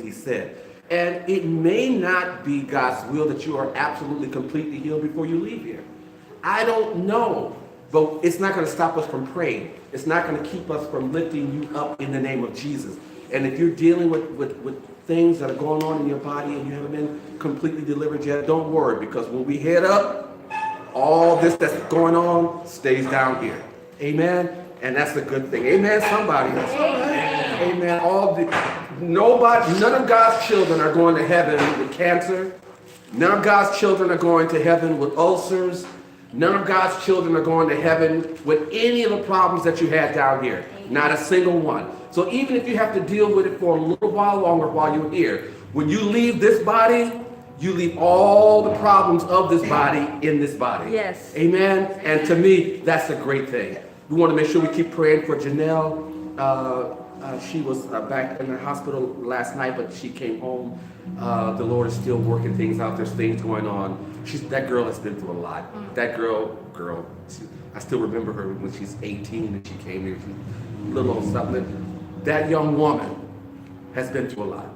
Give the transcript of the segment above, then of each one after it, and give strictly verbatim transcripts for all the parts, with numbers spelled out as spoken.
he said. And it may not be God's will that you are absolutely completely healed before you leave here. I don't know, but it's not going to stop us from praying. It's not going to keep us from lifting you up in the name of Jesus. And if you're dealing with, with, with things that are going on in your body and you haven't been completely delivered yet, don't worry, because when we head up, all this that's going on stays down here. Amen? And that's a good thing. Amen, somebody. That's right. Amen. All the, nobody, none of God's children are going to heaven with cancer. None of God's children are going to heaven with ulcers. None of God's children are going to heaven with any of the problems that you had down here. Not a single one. So even if you have to deal with it for a little while longer while you're here, when you leave this body, you leave all the problems of this body in this body. Yes. Amen? And to me, that's a great thing. We want to make sure we keep praying for Janelle. Uh, uh, she was uh, back in the hospital last night, but she came home. Uh, the Lord is still working things out. There's things going on. She's, that girl has been through a lot. That girl, girl, she, I still remember her when she's eighteen and she came here. She's a little old something. That young woman has been through a lot.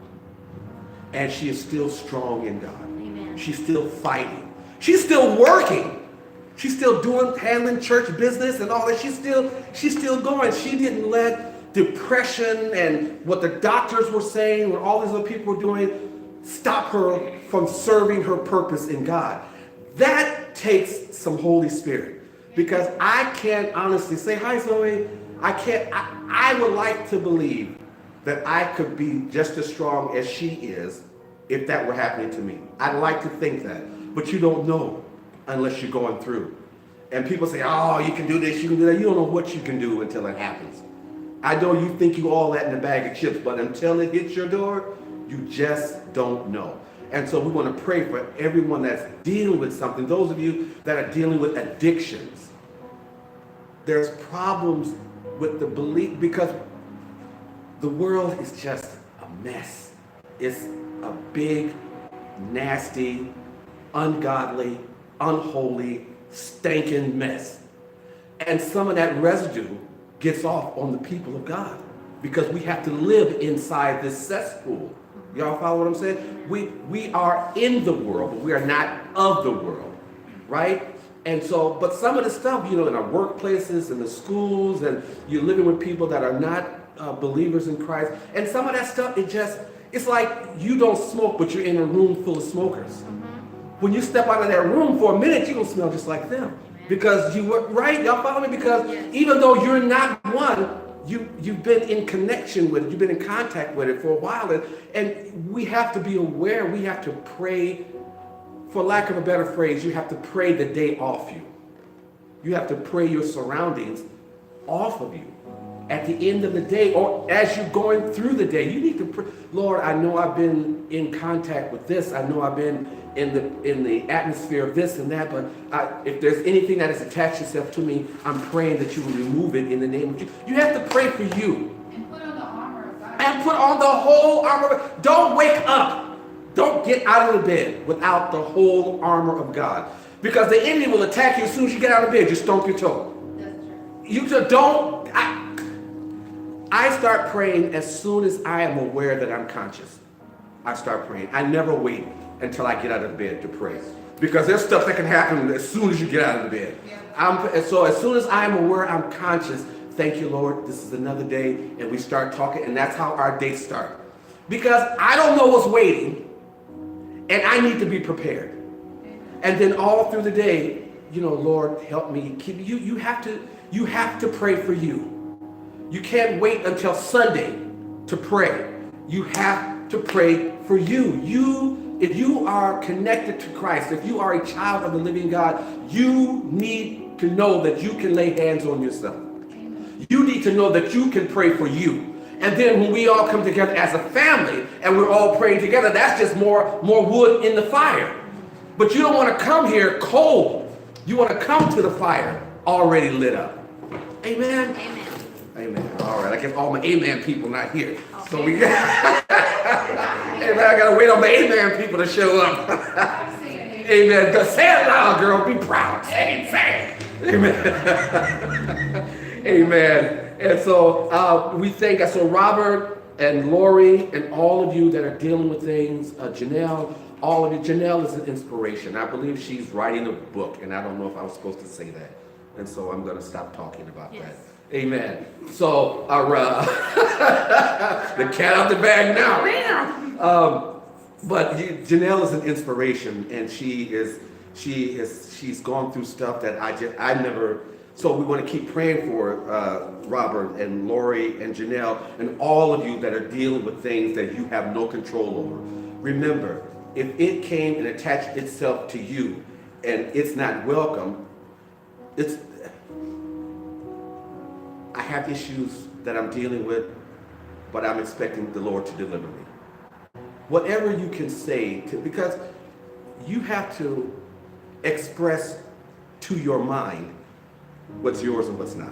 And she is still strong in God. Amen. She's still fighting. She's still working. She's still doing, handling church business and all that. She's still, she's still going. She didn't let depression and what the doctors were saying, what all these other people were doing, stop her from serving her purpose in God. That takes some Holy Spirit. Because I can't honestly say, hi Zoe, I can't, I, I would like to believe that I could be just as strong as she is if that were happening to me. I'd like to think that, but you don't know unless you're going through. And people say, oh, you can do this, you can do that. You don't know what you can do until it happens. I know you think you all that in a bag of chips, but until it hits your door, you just don't know. And so we want to pray for everyone that's dealing with something. Those of you that are dealing with addictions. There's problems with the belief, because the world is just a mess. It's a big, nasty, ungodly, unholy, stinking mess. And some of that residue gets off on the people of God because we have to live inside this cesspool. Y'all follow what I'm saying? We, we are in the world, but we are not of the world, right? And so, but some of the stuff, you know, in our workplaces, in the schools, and you're living with people that are not uh, believers in Christ. And some of that stuff, it just, it's like you don't smoke, but you're in a room full of smokers. Mm-hmm. When you step out of that room for a minute, you're going to smell just like them. Because you were, right? Y'all follow me? Because yes. Even though you're not one, you, you've been in connection with it. You've been in contact with it for a while. And, and we have to be aware. We have to pray. For lack of a better phrase, you have to pray the day off you. You have to pray your surroundings off of you. At the end of the day, or as you're going through the day, you need to pray. Lord, I know I've been in contact with this. I know I've been in the in the atmosphere of this and that, but I, if there's anything that has attached itself to me, I'm praying that you will remove it in the name of Jesus. You have to pray for you. And put on the armor of God. And put on the whole armor of God. Don't wake up. Don't get out of the bed without the whole armor of God. Because the enemy will attack you as soon as you get out of bed. Just stomp your toe. That's true. You just don't. I, I start praying as soon as I am aware that I'm conscious. I start praying. I never wait until I get out of bed to pray. Because there's stuff that can happen as soon as you get out of the bed. Yeah. I'm, and so as soon as I'm aware, I'm conscious. Thank you, Lord. This is another day. And we start talking. And that's how our day starts. Because I don't know what's waiting. And I need to be prepared. And then all through the day, you know, Lord, help me. Keep you. You have to. You have to pray for you. You can't wait until Sunday to pray. You have to pray for you. You, if you are connected to Christ, if you are a child of the living God, you need to know that you can lay hands on yourself. You need to know that you can pray for you. And then when we all come together as a family and we're all praying together, that's just more, more wood in the fire. But you don't want to come here cold. You want to come to the fire already lit up. Amen? Amen. Amen. All right. I guess all my amen people not here. Okay. So we got, amen. I got to wait on the amen people to show up. Amen. Go, say it loud, girl. Be proud. Say it, say it. Amen. Amen. And so uh, we thank God. So Robert, and Lori and all of you that are dealing with things, uh, Janelle, all of you. Janelle is an inspiration. I believe she's writing a book, and I don't know if I was supposed to say that. And so I'm going to stop talking about Yes. that. Amen. So, our, uh, the cat out the bag now. Um, but you- Janelle is an inspiration, and she is, she is, she's gone through stuff that I just, I never. So we want to keep praying for uh, Robert and Lori and Janelle and all of you that are dealing with things that you have no control over. Remember, if it came and attached itself to you, and it's not welcome, it's. I have issues that I'm dealing with, but I'm expecting the Lord to deliver me. Whatever you can say, to, because you have to express to your mind what's yours and what's not.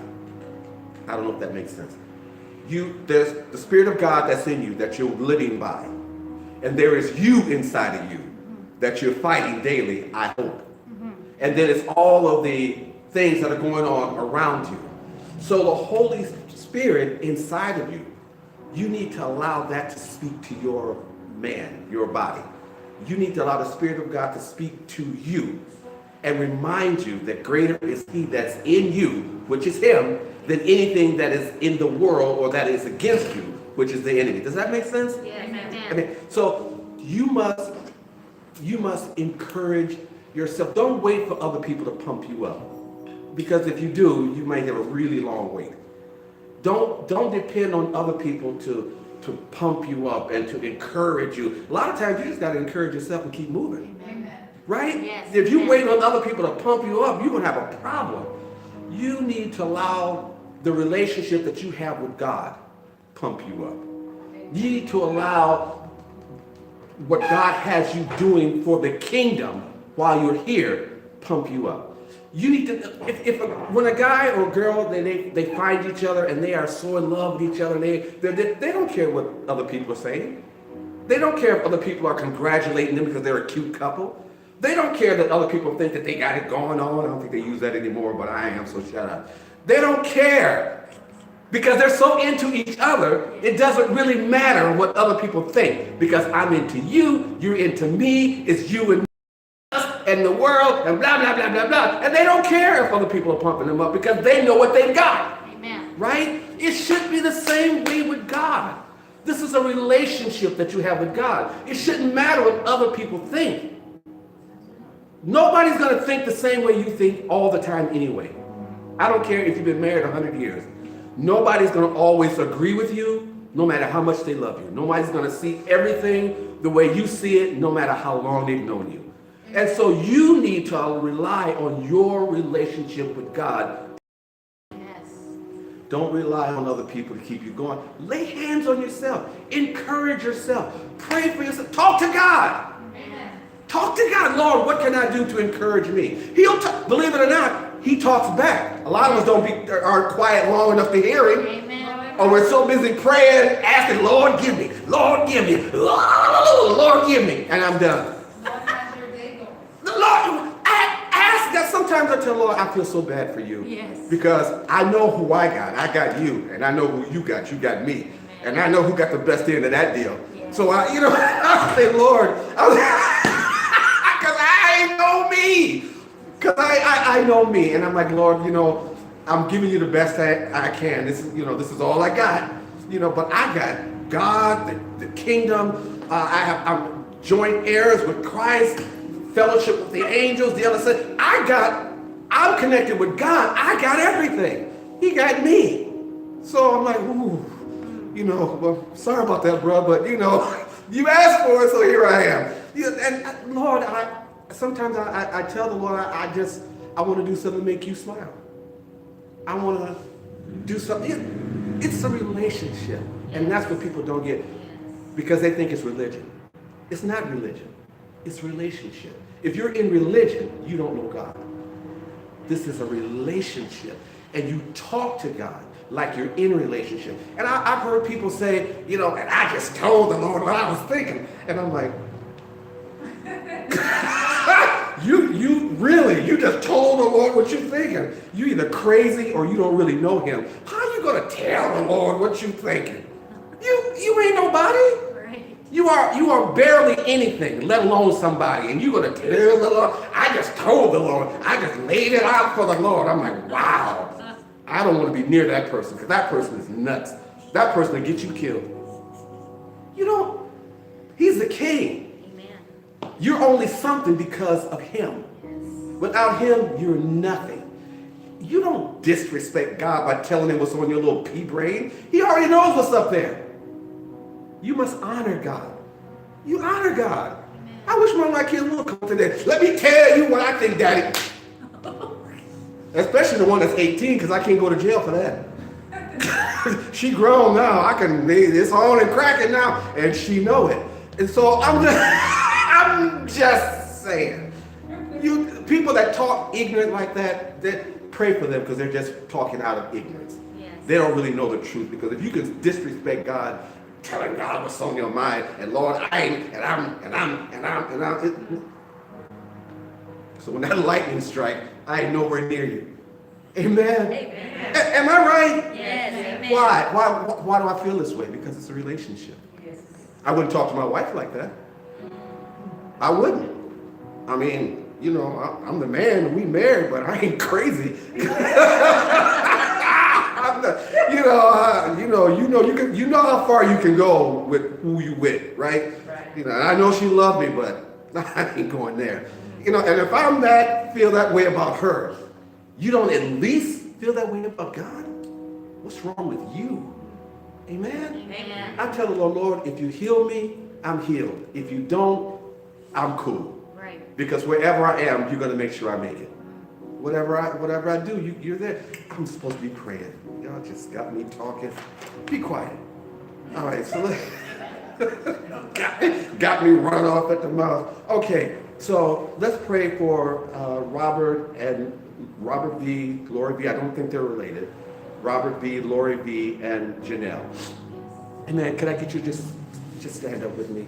I don't know if that makes sense. You, there's the Spirit of God that's in you that you're living by, and there is you inside of you that you're fighting daily, I hope. And then it's all of the things that are going on around you. So the Holy Spirit inside of you, you need to allow that to speak to your man, your body. You need to allow the Spirit of God to speak to you and remind you that greater is He that's in you, which is Him, than anything that is in the world or that is against you, which is the enemy. Does that make sense? Yes, I amen. mean, so you must, you must encourage yourself. Don't wait for other people to pump you up. Because if you do, you might have a really long wait. Don't don't depend on other people to to pump you up and to encourage you. A lot of times you just got to encourage yourself and keep moving, Amen. right? Yes, If you yes. wait on other people to pump you up, you're gonna have a problem. You need to allow the relationship that you have with God pump you up. You need to allow what God has you doing for the kingdom while you're here pump you up. You need to, if, if a, when a guy or girl, they, they, they find each other and they are so in love with each other, and they, they, they don't care what other people are saying. They don't care if other people are congratulating them because they're a cute couple. They don't care that other people think that they got it going on. I don't think they use that anymore, but I am, so shut up. They don't care because they're so into each other, it doesn't really matter what other people think because I'm into you, you're into me, it's you and and the world, and blah, blah, blah, blah, blah. And they don't care if other people are pumping them up because they know what they've got, Amen. right? It should be the same way with God. This is a relationship that you have with God. It shouldn't matter what other people think. Nobody's going to think the same way you think all the time anyway. I don't care if you've been married one hundred years. Nobody's going to always agree with you, no matter how much they love you. Nobody's going to see everything the way you see it, no matter how long they've known you. And so you need to rely on your relationship with God. Yes. Don't rely on other people to keep you going. Lay hands on yourself. Encourage yourself. Pray for yourself. Talk to God. Amen. Talk to God. Lord, what can I do to encourage me? He'll talk. Believe it or not, He talks back. A lot of us don't be, aren't quiet long enough to hear Him. Amen. Or we're so busy praying, asking, Lord, give me. Lord, give me. Lord, give me. And I'm done. Lord, how's your day going? The Lord, I ask that. Sometimes I tell Lord, I feel so bad for you. Yes. Because I know who I got. I got you. And I know who you got. You got me. And I know who got the best end of that deal. Yes. So I, you know, I say, Lord, because I know me. Because I, I, I know me. And I'm like, Lord, you know, I'm giving you the best I, I can. This is, you know, this is all I got. You know, but I got God, the, the kingdom. Uh, I have, I'm joint heirs with Christ. Fellowship with the angels, the other side. I got, I'm connected with God. I got everything. He got me. So I'm like, ooh, you know, well, sorry about that, bro, but you know, you asked for it, so here I am. You, and uh, Lord, I sometimes I, I, I tell the Lord, I, I just, I want to do something to make you smile. I want to do something. It, it's a relationship, and that's what people don't get because they think it's religion. It's not religion. It's relationship. If you're in religion, you don't know God. This is a relationship. And you talk to God like you're in relationship. And I, I've heard people say, you know, and I just told the Lord what I was thinking. And I'm like, you you really, you just told the Lord what you're thinking. You either crazy or you don't really know Him. How are you going to tell the Lord what you're thinking? You you ain't nobody. Right. You are you are barely anything, let alone somebody. And you're gonna tell the Lord, I just told the Lord, I just laid it out for the Lord. I'm like, wow. I don't want to be near that person because that person is nuts. That person will get you killed. You know, he's the king. Amen. You're only something because of him. Yes. Without him, you're nothing. You don't disrespect God by telling him what's on your little pea brain. He already knows what's up there. You must honor God. You honor God. Amen. I wish one of my kids would come today. Let me tell you what I think, Daddy. Especially the one that's eighteen, because I can't go to jail for that. She grown now. I can, it's on and cracking now, and she know it. And so I'm just, I'm just saying. You people that talk ignorant like that, that pray for them because they're just talking out of ignorance. Yes. They don't really know the truth, because if you can disrespect God, telling God what's on your mind, and Lord, I ain't, and I'm, and I'm, and I'm, and I'm. It, so when that lightning strike, I ain't nowhere near you. Amen. Amen. A- am I right? Yes. Amen. Why? Why? Why do I feel this way? Because it's a relationship. Yes. I wouldn't talk to my wife like that. I wouldn't. I mean, you know, I, I'm the man. We married, but I ain't crazy. I'm not, you know, uh, you know, you know, you can, you know how far you can go with who you with, right? Right. You know, I know she loved me, but I ain't going there. You know, and if I'm that feel that way about her, you don't at least feel that way about God? What's wrong with you? Amen? Amen. I tell the Lord, Lord, if you heal me, I'm healed. If you don't, I'm cool. Right. Because wherever I am, you're going to make sure I make it. Whatever I whatever I do, you, you're there. I'm supposed to be praying. Y'all just got me talking. Be quiet. All right, so let, got, got me run off at the mouth. Okay, so let's pray for uh, Robert and Robert V, Lori V. I don't think they're related. Robert V, Lori V, and Janelle. Amen. Can I get you just just stand up with me?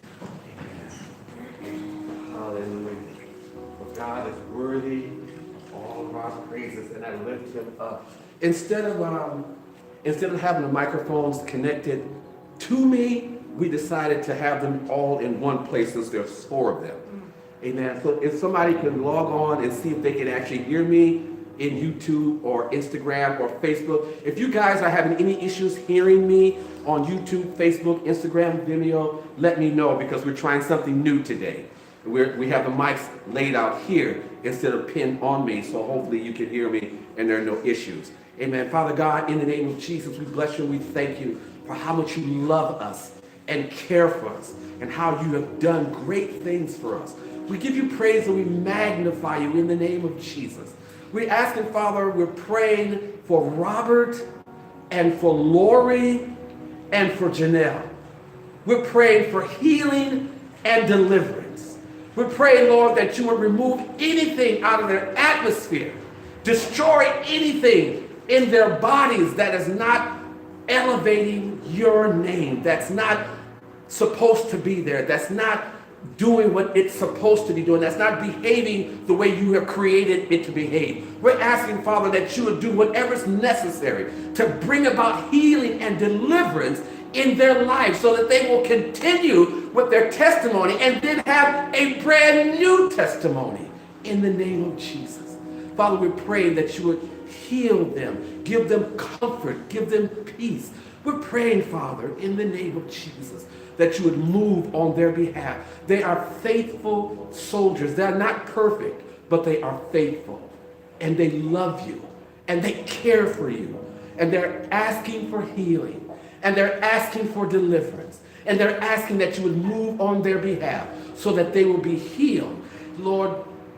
Hallelujah. For God is worthy of all of our praises, and I lift him up. Instead of um, instead of having the microphones connected to me, we decided to have them all in one place since there's four of them. Amen. So if somebody can log on and see if they can actually hear me in YouTube or Instagram or Facebook. If you guys are having any issues hearing me on YouTube, Facebook, Instagram, Vimeo, let me know, because we're trying something new today. We're, we have the mics laid out here instead of pinned on me, so hopefully you can hear me and there are no issues. Amen. Father God, in the name of Jesus, we bless you and we thank you for how much you love us and care for us, and how you have done great things for us. We give you praise and we magnify you in the name of Jesus. We're asking, Father, we're praying for Robert and for Lori and for Janelle. We're praying for healing and deliverance. We're praying, Lord, that you would remove anything out of their atmosphere, destroy anything in their bodies that is not elevating your name, that's not supposed to be there, that's not doing what it's supposed to be doing, that's not behaving the way you have created it to behave. We're asking, Father, that you would do whatever's necessary to bring about healing and deliverance in their lives, so that they will continue with their testimony and then have a brand new testimony in the name of Jesus. Father, we're praying that you would heal them, give them comfort, give them peace. We're praying, Father, in the name of Jesus, that you would move on their behalf. They are faithful soldiers. They're not perfect, but they are faithful. And they love you. And they care for you. And they're asking for healing. And they're asking for deliverance. And they're asking that you would move on their behalf so that they will be healed. Lord,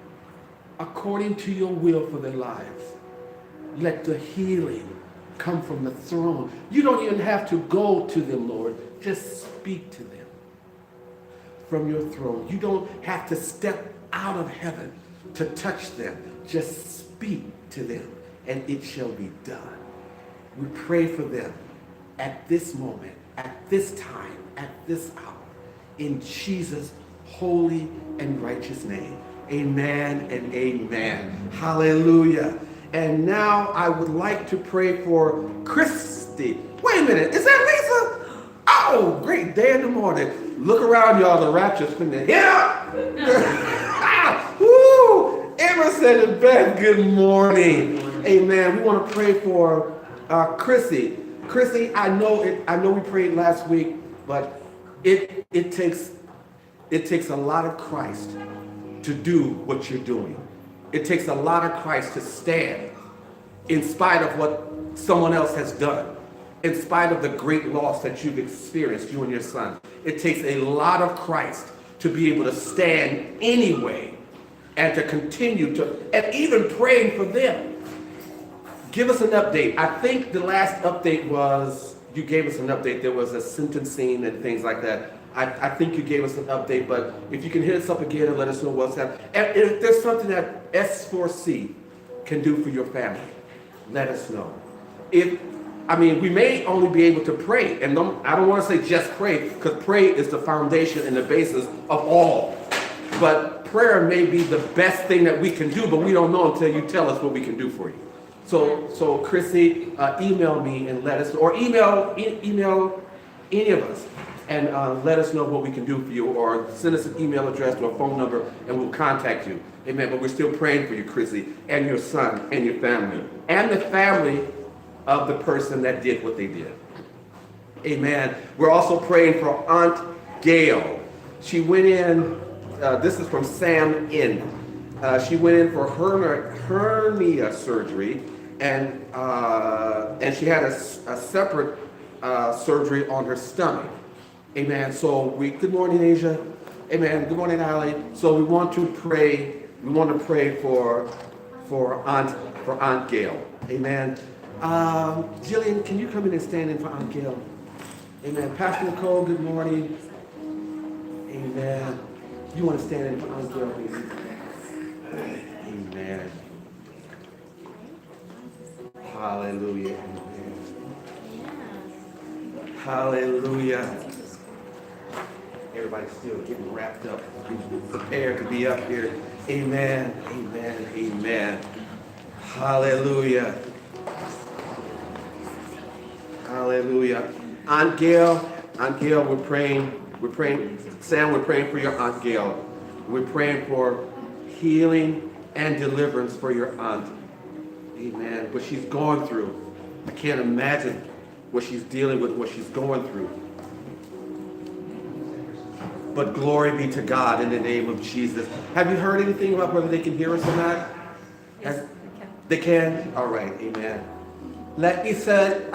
according to your will for their lives, let the healing come from the throne. You don't even have to go to them, Lord. Just speak to them from your throne. You don't have to step out of heaven to touch them. Just speak to them, and it shall be done. We pray for them at this moment, at this time, at this hour, in Jesus' holy and righteous name. Amen and amen. Hallelujah. And now I would like to pray for Christy. Wait a minute, is that Lisa? Whoa, great day in the morning. Look around, y'all. The rapture's finna hit up. Woo! Emerson and Beth, good morning. Amen. We want to pray for uh, Chrissy. Chrissy, I know it. I know we prayed last week, but it it takes it takes a lot of Christ to do what you're doing. It takes a lot of Christ to stand in spite of what someone else has done, in spite of the great loss that you've experienced, you and your son. It takes a lot of Christ to be able to stand anyway and to continue to, and even praying for them. Give us an update. I think the last update was, you gave us an update. There was a sentencing and things like that. I, I think you gave us an update, but if you can hit us up again and let us know what's happening. And if there's something that S four C can do for your family, let us know. If, I mean, we may only be able to pray, and don't, I don't want to say just pray, because pray is the foundation and the basis of all. But prayer may be the best thing that we can do, but we don't know until you tell us what we can do for you. So, so Chrissy, uh, email me and let us, or email e- email any of us, and uh, let us know what we can do for you, or send us an email address or a phone number, and we'll contact you. Amen. But we're still praying for you, Chrissy, and your son, and your family, and the family of the person that did what they did. Amen. We're also praying for Aunt Gail. She went in. Uh, this is from Sam In. Uh, she went in for hernia, hernia surgery, and uh, and she had a, a separate uh, surgery on her stomach. Amen. So we, good morning, Asia. Amen. Good morning, Ali. So we want to pray. We want to pray for for Aunt for Aunt Gail. Amen. Um, Jillian, can you come in and stand in for Aunt Gail? Amen. Pastor Nicole, good morning. Amen. You want to stand in for Aunt Gail, please? Amen. Hallelujah. Hallelujah. Everybody's still getting wrapped up, prepared to be up here. Amen. Amen. Amen. Hallelujah. Hallelujah. Aunt Gail, Aunt Gail, we're praying. We're praying. Sam, we're praying for your Aunt Gail. We're praying for healing and deliverance for your aunt. Amen. What she's gone through. I can't imagine what she's dealing with, what she's going through. But glory be to God in the name of Jesus. Have you heard anything about whether they can hear us or not? Yes, Has, they can. they can? All right. Amen. Let me say,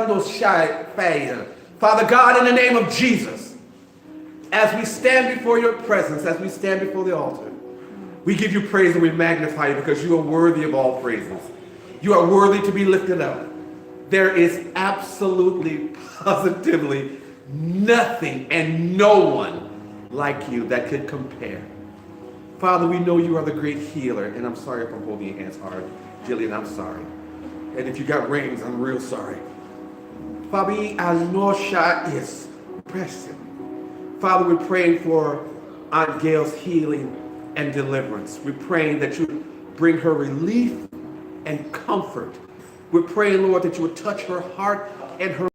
Father God, in the name of Jesus, as we stand before your presence, as we stand before the altar, we give you praise and we magnify you because you are worthy of all praises. You are worthy to be lifted up. There is absolutely, positively nothing and no one like you that could compare. Father, we know you are the great healer, and I'm sorry if I'm holding your hands hard. Jillian, I'm sorry. And if you got rings, I'm real sorry. Fabi Anosha is pressing. Father, we're praying for Aunt Gail's healing and deliverance. We're praying that you bring her relief and comfort. We're praying, Lord, that you would touch her heart and her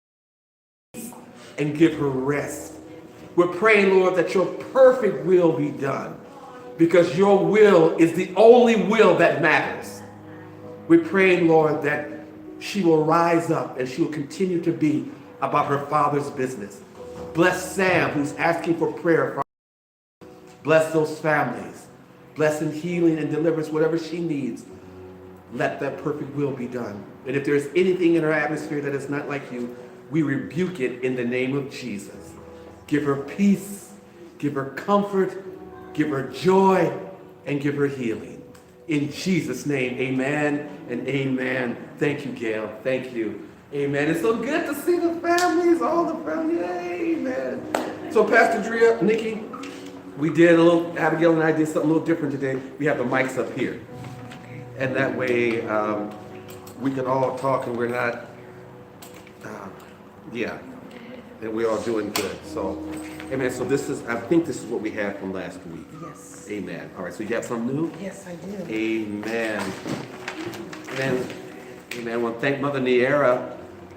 and give her rest. We're praying, Lord, that your perfect will be done because your will is the only will that matters. We're praying, Lord, that she will rise up and she will continue to be about her Father's business. Bless Sam, who's asking for prayer. Bless those families. Bless in healing and deliverance, whatever she needs. Let that perfect will be done. And if there's anything in her atmosphere that is not like you, we rebuke it in the name of Jesus. Give her peace, give her comfort, give her joy, and give her healing. In Jesus' name, amen and amen. Thank you, Gail. Thank you. Amen. It's so good to see the families, all the families. Amen. So, Pastor Drea, Nikki, we did a little, Abigail and I did something a little different today. We have the mics up here. And that way, um, we can all talk and we're not, uh, yeah, and we're all doing good. So, amen. So this is, I think this is what we had from last week. Yes. Amen. All right, so you have something new? Yes, I do. Amen. And, amen. I want to thank Mother Niera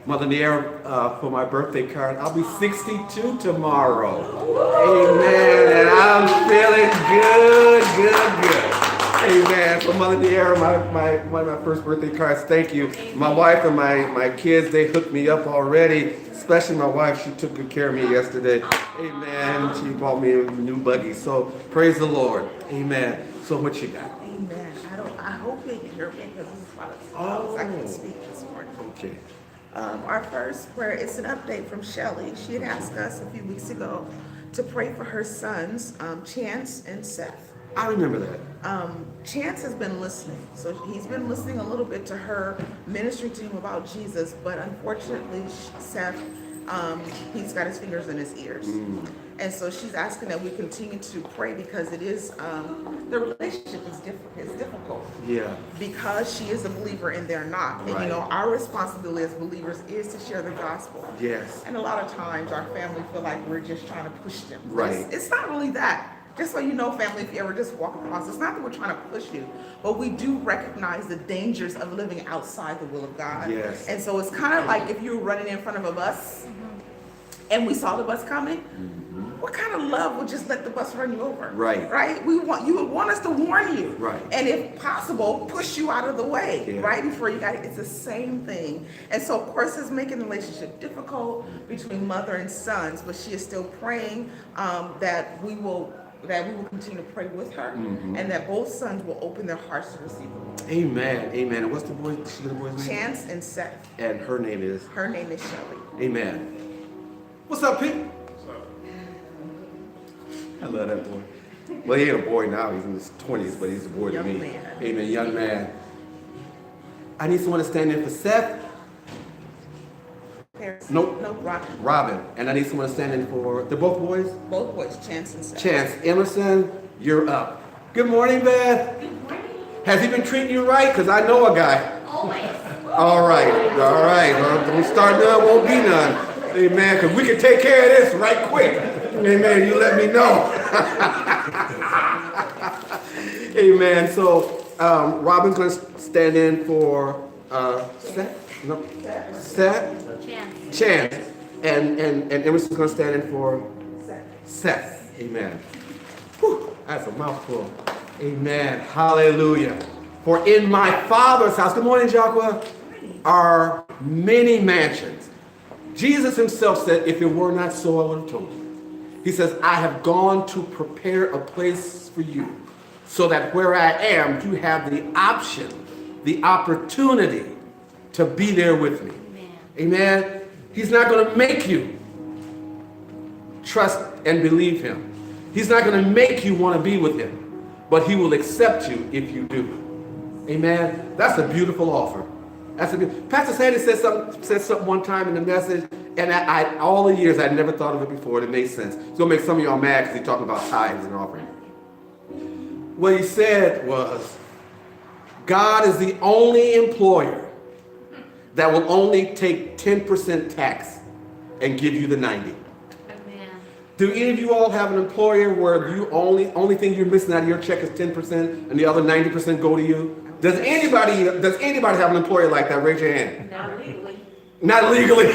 Mother Niera, uh, for my birthday card. I'll be sixty-two tomorrow. Amen. And I'm feeling good, good, good. Amen. So Mother Niera, my, my, one of my first birthday cards, thank you. My wife and my, my kids, they hooked me up already. Especially my wife, she took good care of me yesterday. Amen. She bought me a new buggy. So praise the Lord. Amen. So what you got? Amen. I don't. I hope they can hear me because this is about as Oh. loud as I can speak this morning. Okay. Um, our first prayer is an update from Shelly. She had asked us a few weeks ago to pray for her sons, um, Chance and Seth. I remember that. Um, Chance has been listening, so he's been listening a little bit to her, ministering to him about Jesus, but unfortunately, Seth, um, he's got his fingers in his ears. Mm. And so she's asking that we continue to pray because it is, um, the relationship is diff- is difficult. Yeah. Because she is a believer and they're not. And Right. you know, our responsibility as believers is to share the gospel. Yes. And a lot of times our family feel like we're just trying to push them. But Right. It's, it's not really that. Just so you know, family, if you ever just walk across, it's not that we're trying to push you, but we do recognize the dangers of living outside the will of God. Yes. And so it's kind of like if you were running in front of a bus and we saw the bus coming, what kind of love would just let the bus run you over? Right. Right? We want you would want us to warn you. Right. And if possible, push you out of the way. Yeah. Right before you got it. It's the same thing. And so of course it's making the relationship difficult between mother and sons, but she is still praying um, that we will that we will continue to pray with her Mhm. and that both sons will open their hearts to receive the Lord. Amen. Amen. And what's the boy? She the boy's name? Chance and Seth. And her name is. Her name is Shelly. Amen. What's up, Pete? I love that boy. Well, he ain't a boy now. He's in his twenties, but he's a boy Young to me. man. Amen. Young man. I need someone to stand in for Seth, Parents. Nope. No, Robin. Robin, and I need someone to stand in for. They're both boys. Both boys, Chance and Seth. Chance Emerson, you're up. Good morning, Beth. Good morning. Has he been treating you right? Because I know a guy. Always. All right, all right. Well, don't start none, won't be none. Amen. Because we can take care of this right quick. Amen. You let me know. Amen. So um, Robin's going to stand in for uh, Seth. No, Seth. Chance. Chance. And and and Emerson's going to stand in for Seth. Amen. Whew, that's a mouthful. Amen. Hallelujah. For in my Father's house, good morning, Jacques, are many mansions. Jesus himself said, if it were not so, I would have told you. He says, I have gone to prepare a place for you, so that where I am, you have the option, the opportunity to be there with me. Amen. Amen. He's not going to make you trust and believe him. He's not going to make you want to be with him, but he will accept you if you do. Amen. That's a beautiful offer. That's a be- Pastor Sandy said something, said something one time in the message, and I, I all the years I'd never thought of it before. It made sense. It's going to make some of y'all mad because he's talking about tithes and offering. What he said was, God is the only employer that will only take ten percent tax and give you the ninety. Amen. Do any of you all have an employer where you only only thing you're missing out of your check is ten percent and the other ninety percent go to you? Does anybody does anybody have an employer like that? Raise your hand. Not legally. Not legally.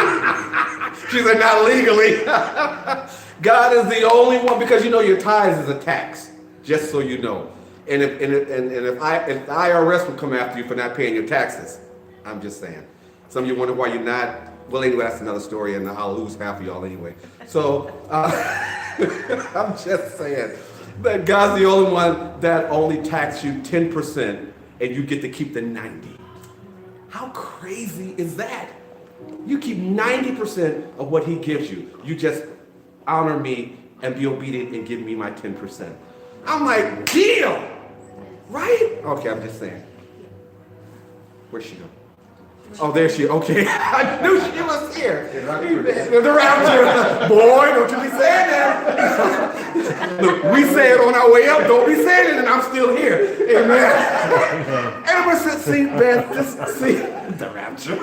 She said not legally. God is the only one, because you know your tithes is a tax, just so you know. And if and if, and, and if I if the I R S would come after you for not paying your taxes, I'm just saying. Some of you wonder why you're not. Well, anyway, that's another story, and I'll lose half of y'all anyway. So uh, I'm just saying that God's the only one that only taxes you ten percent, and you get to keep the ninety. How crazy is that? You keep ninety percent of what he gives you. You just honor me and be obedient and give me my ten percent. I'm like, deal, right? Okay, I'm just saying. Where'd she go? Oh, there she is. Okay, I knew she was here. The rapture. Boy, don't you be saying that. Look, we say it on our way up. Don't be saying it, and I'm still here. Amen. Ever since, see, man, just see the rapture.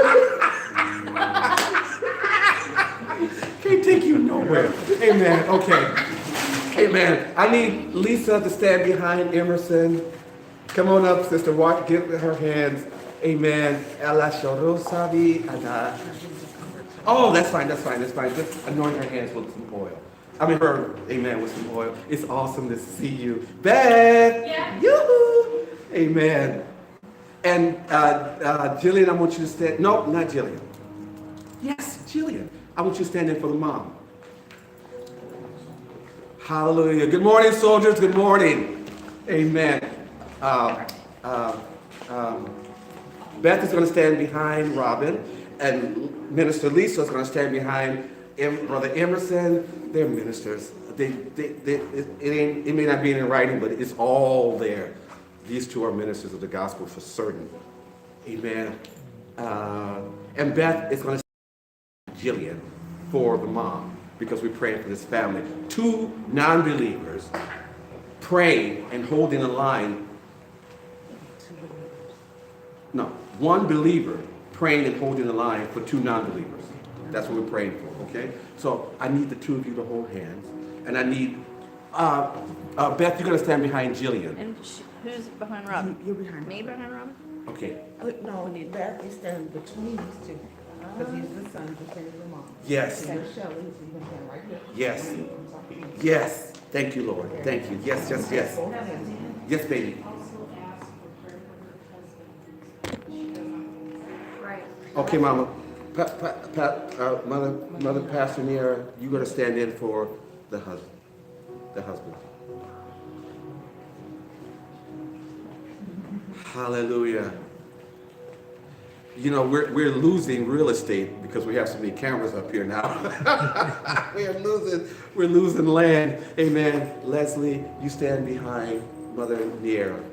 Can't take you nowhere. Amen. Okay. Amen. I need Lisa to stand behind Emerson. Come on up, sister. Walk, give her hands. Amen. Ella Shorosabi Ada. Oh, that's fine, that's fine, that's fine. Just anoint her hands with some oil. I mean, her, amen, with some oil. It's awesome to see you. Beth! Yeah. Yoo-hoo! Amen. And uh, uh, Jillian, I want you to stand. No, not Jillian. Yes, Jillian. I want you to stand in for the mom. Hallelujah. Good morning, soldiers. Good morning. Amen. Uh, uh, um, Beth is going to stand behind Robin, and Minister Lisa is going to stand behind em- Brother Emerson. They're ministers. They, they, they, it, it, ain't, it may not be in writing, but it's all there. These two are ministers of the gospel for certain. Amen. Uh, and Beth is going to stand Jillian for the mom, because we're praying for this family. Two non-believers praying and holding a line. No, one believer praying and holding the line for two non-believers. That's what we're praying for, okay? So I need the two of you to hold hands. And I need, uh, uh, Beth, you're going to stand behind Jillian. And sh- who's behind Robin? You're behind Me me. behind Robin? Okay. No, Beth is standing between these two, because he's the son, he's standing the mom. Yes. And Shelley, so you're gonna stand right here. Yes. Yes. Thank you, Lord. Thank you. Yes, yes, yes. Both hands. Yes, baby. Also ask for prayer for her husband. She doesn't. Right. Okay, Mama. Pa, pa, pa, uh, Mother, Mother Pastor Nira, you're going to stand in for the husband. The husband. Hallelujah. You know, we're, we're losing real estate because we have so many cameras up here now. we're losing, we're losing land. Amen. Leslie, you stand behind Mother Niera.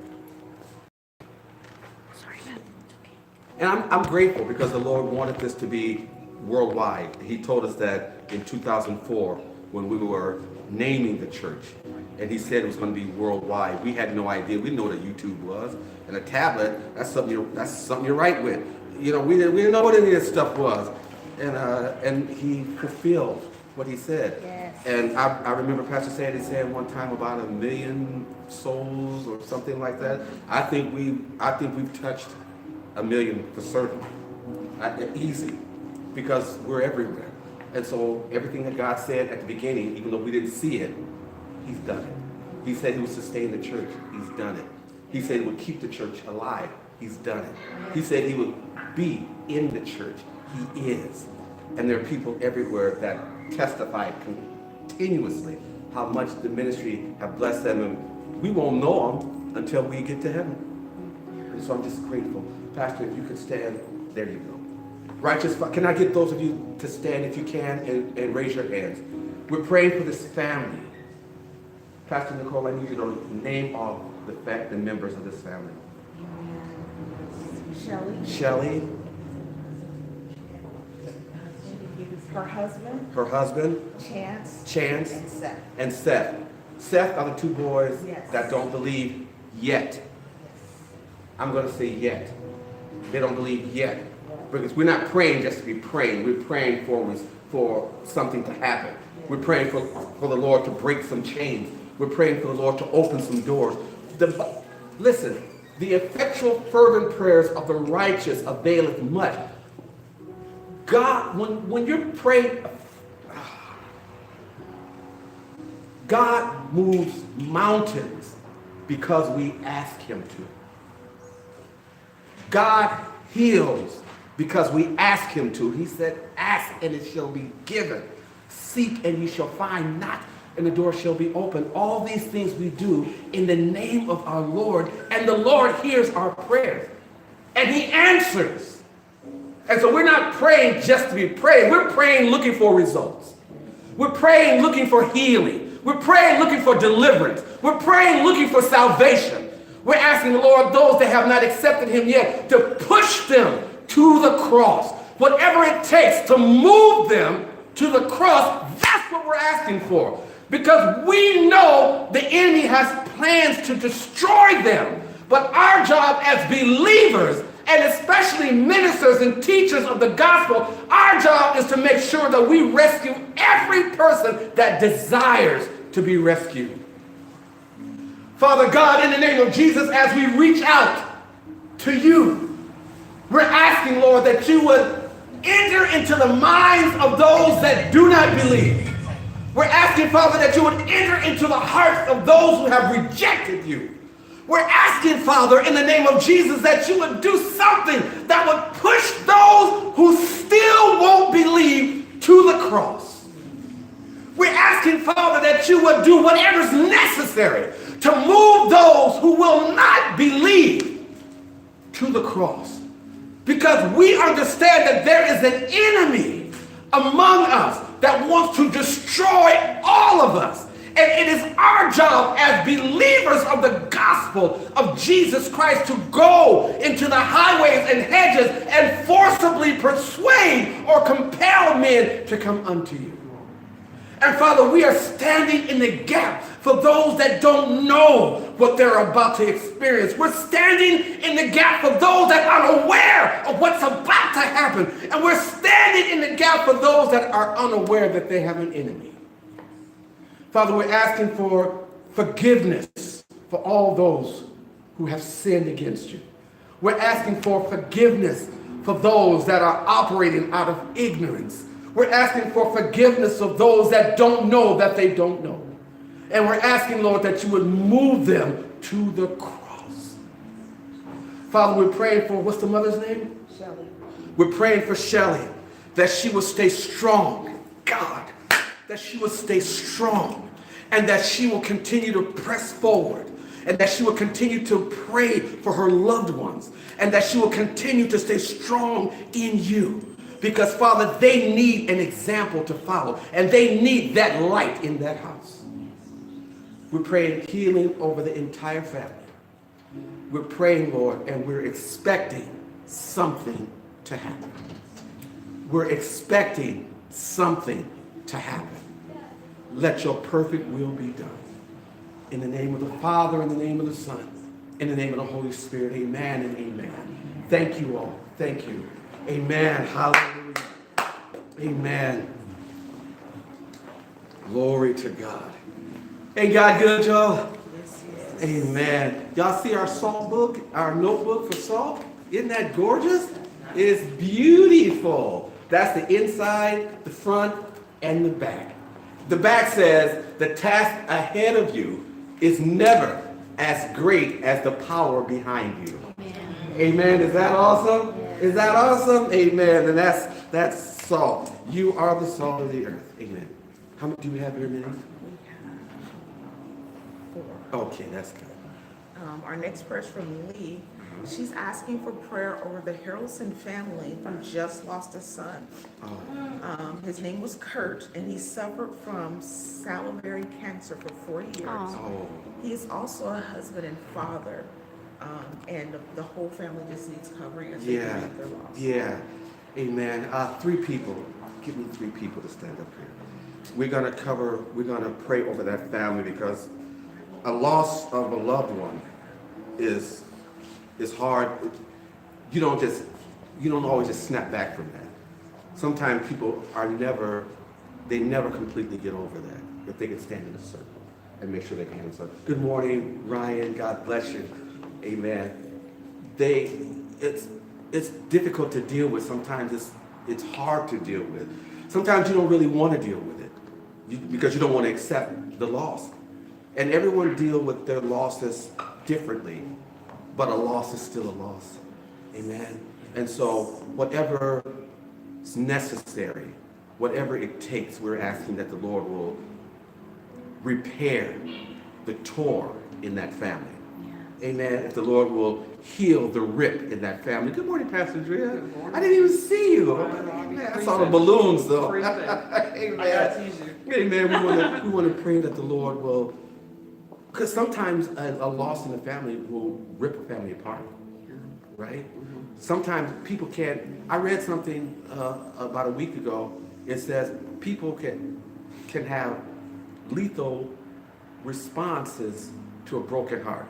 Sorry, Beth. And I'm, I'm grateful because the Lord wanted this to be worldwide. He told us that in two thousand four when we were naming the church. And he said it was going to be worldwide. We had no idea. We didn't know what a YouTube was. And a tablet, that's something you that's something you write with. You know, we didn't, we didn't know what any of this stuff was. And uh, and he fulfilled what he said. Yes. And I, I remember Pastor Sandy saying one time about a million souls or something like that. I think we I think we've touched a million for certain. I, easy. Because we're everywhere. And so everything that God said at the beginning, even though we didn't see it, he's done it. He said he would sustain the church. He's done it. He said he would keep the church alive. He's done it. He said he would be in the church. He is. And there are people everywhere that testify continuously how much the ministry have blessed them. And we won't know them until we get to heaven. And so I'm just grateful. Pastor, if you could stand, there you go. Righteous, can I get those of you to stand if you can and, and raise your hands? We're praying for this family. Pastor Nicole, I need you to name all the fact the members of this family. Shelley, Shelley, her husband, her husband, Chance, Chance, and Seth. and Seth. Seth are the two boys Yes. that don't believe yet. I'm going to say yet. They don't believe yet. Because we're not praying just to be praying. We're praying for, for something to happen. We're praying for, for the Lord to break some chains. We're praying for the Lord to open some doors. The, listen, the effectual fervent prayers of the righteous availeth much. God, when, when you're praying, God moves mountains because we ask him to. God heals because we ask him to. He said, ask and it shall be given. Seek and you shall find. Knock and the door shall be open. All these things we do in the name of our Lord. And the Lord hears our prayers. And he answers. And so we're not praying just to be praying. We're praying looking for results. We're praying looking for healing. We're praying looking for deliverance. We're praying looking for salvation. We're asking the Lord, those that have not accepted him yet, to push them to the cross. Whatever it takes to move them to the cross, that's what we're asking for. Because we know the enemy has plans to destroy them. But our job as believers, and especially ministers and teachers of the gospel, our job is to make sure that we rescue every person that desires to be rescued. Father God, in the name of Jesus, as we reach out to you, We're asking, Lord, that you would enter into the minds of those that do not believe. We're asking, Father, that you would enter into the hearts of those who have rejected you. We're asking, Father, in the name of Jesus, that you would do something that would push those who still won't believe to the cross. We're asking, Father, that you would do whatever's necessary to move those who will not believe to the cross. Because we understand that there is an enemy among us that wants to destroy all of us. And it is our job as believers of the gospel of Jesus Christ to go into the highways and hedges and forcibly persuade or compel men to come unto you. And Father, we are standing in the gap for those that don't know what they're about to experience. We're standing in the gap for those that are unaware of what's about to happen. And we're standing in the gap for those that are unaware that they have an enemy. Father, we're asking for forgiveness for all those who have sinned against you. We're asking for forgiveness for those that are operating out of ignorance. We're asking for forgiveness of those that don't know that they don't know. And we're asking, Lord, that you would move them to the cross. Father, we're praying for, what's the mother's name? Shelley. We're praying for Shelley, that she will stay strong. God, that she will stay strong and that she will continue to press forward and that she will continue to pray for her loved ones and that she will continue to stay strong in you. Because, Father, they need an example to follow, and they need that light in that house. We're praying healing over the entire family. We're praying, Lord, and we're expecting something to happen. We're expecting something to happen. Let your perfect will be done. In the name of the Father, in the name of the Son, in the name of the Holy Spirit, amen and amen. Thank you all. Thank you. Amen. Hallelujah. Amen. Glory to God. Ain't God good, y'all? Yes, yes. Amen. Y'all see our salt book, our notebook for salt? Isn't that gorgeous? It's beautiful. That's the inside, the front, and the back. The back says, the task ahead of you is never as great as the power behind you. Amen. Amen. Is that awesome? Is that awesome? Amen. And that's that's salt. You are the salt of the earth. Amen. How many do we have here, minutes? We have four. Okay, that's good. Um, our next prayer is from Lee. She's asking for prayer over the Harrelson family who just lost a son. Oh, Um, his name was Kurt, and he suffered from salivary cancer for four years. oh, He is also a husband and father, um, and the, the whole family just needs covering as they yeah, grieve their loss. yeah. Amen. Uh, three people. Give me three people to stand up here. We're gonna cover. We're gonna pray over that family because a loss of a loved one is is hard. You don't just. You don't always just snap back from that. Sometimes people are never. They never completely get over that. If they can stand in a circle and make sure their hands up. Good morning, Ryan. God bless you. Amen. They. It's. It's difficult to deal with. Sometimes it's. It's hard to deal with. Sometimes you don't really want to deal with it you, because you don't want to accept the loss. And everyone deal with their losses differently, but a loss is still a loss. Amen. And so whatever is necessary, whatever it takes, we're asking that the Lord will repair the tore in that family. Amen. If the Lord will heal the rip in that family. Good morning, Pastor Drea. I didn't even see you. Amen. I saw the balloons though. Amen. Amen. We want to we want to pray that the Lord will, because sometimes a, a loss in the family will rip a family apart, right? Sometimes people can't. I read something uh, about a week ago. It says people can can have lethal responses to a broken heart.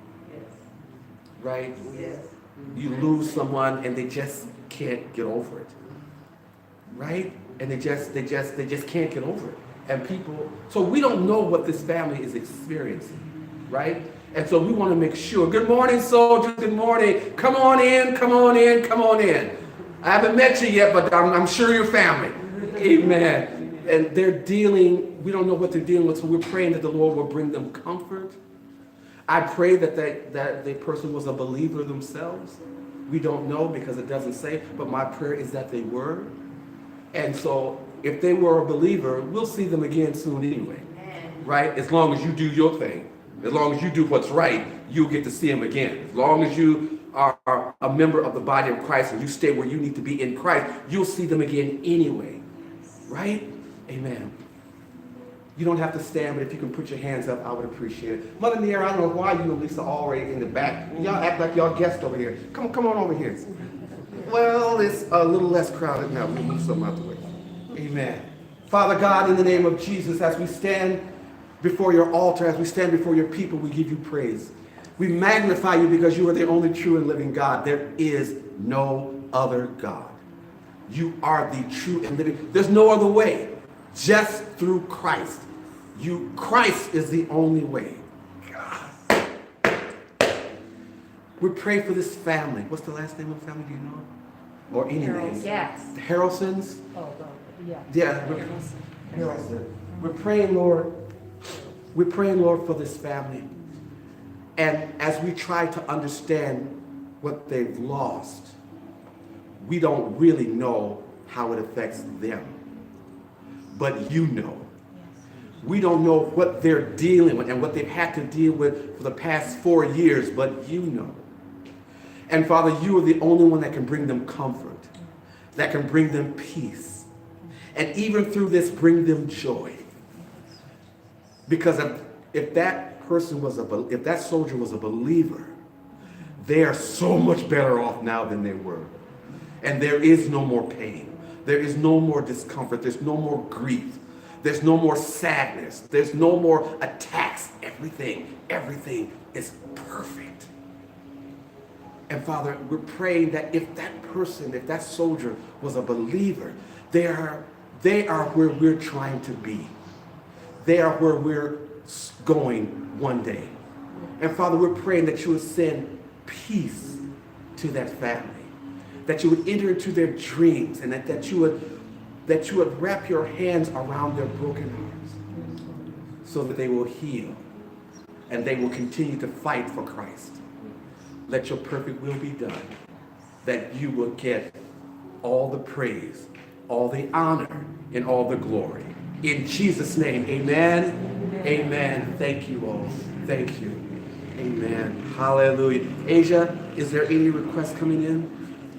Right? Yes. You lose someone and they just can't get over it. Right? And they just they just they just can't get over it. And people, so we don't know what this family is experiencing, right? And so we want to make sure. Good morning, soldiers. Good morning. Come on in, come on in, come on in. I haven't met you yet, but I'm, I'm sure you're family. Amen. And they're dealing, we don't know what they're dealing with, so we're praying that the Lord will bring them comfort. I pray that they, that the person was a believer themselves. We don't know because it doesn't say, but my prayer is that they were. And so if they were a believer, we'll see them again soon anyway, right? As long as you do your thing, as long as you do what's right, you'll get to see them again. As long as you are a member of the body of Christ and you stay where you need to be in Christ, you'll see them again anyway, right? Amen. You don't have to stand, but if you can put your hands up, I would appreciate it. Mother Niera, I don't know why you and Lisa are already in the back. Y'all act like y'all guests over here. Come on, come on over here. Well, it's a little less crowded now. We'll move some out the way. Amen. Father God, in the name of Jesus, as we stand before your altar, as we stand before your people, we give you praise. We magnify you because you are the only true and living God. There is no other God. You are the true and living. There's no other way. Just through Christ. You, Christ is the only way. God. We pray for this family. What's the last name of the family? Do you know? Or any name? Yes. The Harrelsons? Oh, well, yeah. Yeah. We're, Harrelson. We're praying, Lord. We're praying, Lord, for this family. And as we try to understand what they've lost, we don't really know how it affects them. But you know. We don't know what they're dealing with and what they've had to deal with for the past four years, but you know. And Father, you are the only one that can bring them comfort, that can bring them peace, and even through this, bring them joy. Because if, if that person was a, if that soldier was a believer, they are so much better off now than they were. And there is no more pain. There is no more discomfort. There's no more grief. There's no more sadness. There's no more attacks. Everything, everything is perfect. And Father, we're praying that if that person, if that soldier was a believer, they are, they are where we're trying to be. They are where we're going one day. And Father, we're praying that you would send peace to that family. That you would enter into their dreams and that, that you would that you would wrap your hands around their broken hearts so that they will heal and they will continue to fight for Christ. Let your perfect will be done, that you will get all the praise, all the honor, and all the glory. In Jesus' name, amen. Amen. Amen. Thank you all. Thank you. Amen. Hallelujah. Asia, is there any requests coming in?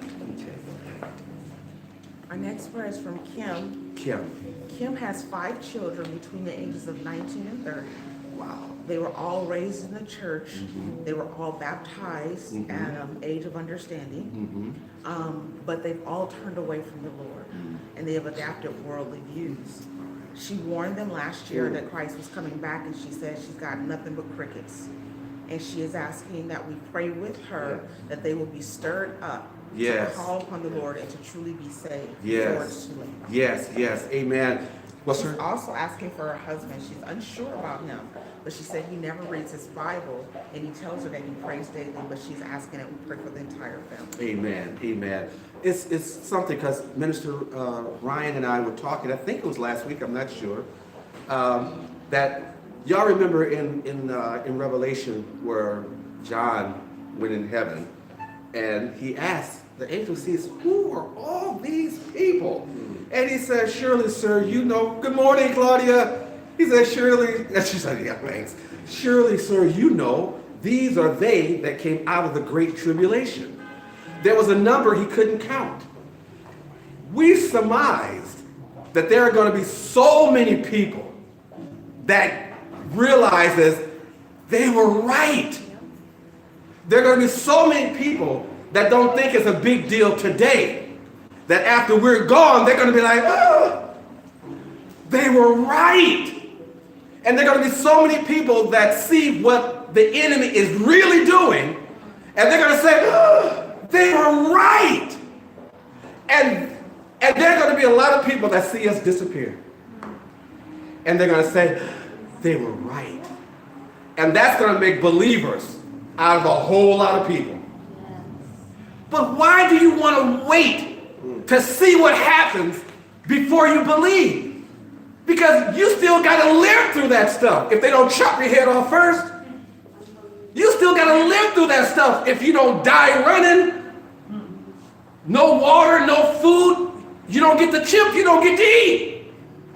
Our next prayer is from Kim. Kim. Kim has five children between the ages of nineteen and thirty. Wow. They were all raised in the church. Mm-hmm. They were all baptized Mm-hmm. at an age of understanding. Mm-hmm. Um, but they've all turned away from the Lord, Mm-hmm. and they have adapted worldly views. She warned them last year that Christ was coming back, and she said she's got nothing but crickets. And she is asking that we pray with her that they will be stirred up Yes. to call upon the Lord and to truly be saved. Yes. before it's too late. Yes, yes, amen. What's She's her? also asking for her husband. She's unsure about him, but she said he never reads his Bible, and he tells her that he prays daily, but she's asking that we pray for the entire family. Amen, amen. It's it's something because Minister uh, Ryan and I were talking, I think it was last week, I'm not sure, um, that y'all remember in, in, uh, in Revelation where John went in heaven, and he asked, the angel says, who are all these people? And he said, surely, sir, you know, good morning, Claudia. He said, surely, and she said, yeah, thanks. Surely, sir, you know, these are they that came out of the great tribulation. There was a number he couldn't count. We surmised that there are going to be so many people that realizes they were right. There are going to be so many people that don't think it's a big deal today, that after we're gone, they're going to be like, oh, they were right. And there are going to be so many people that see what the enemy is really doing, and they're going to say, oh, they were right. And, and there are going to be a lot of people that see us disappear. And they're going to say, they were right. And that's going to make believers out of a whole lot of people. But why do you want to wait to see what happens before you believe? Because you still got to live through that stuff if they don't chop your head off first. You still got to live through that stuff if you don't die running. No water, no food. You don't get the chip, you don't get to eat.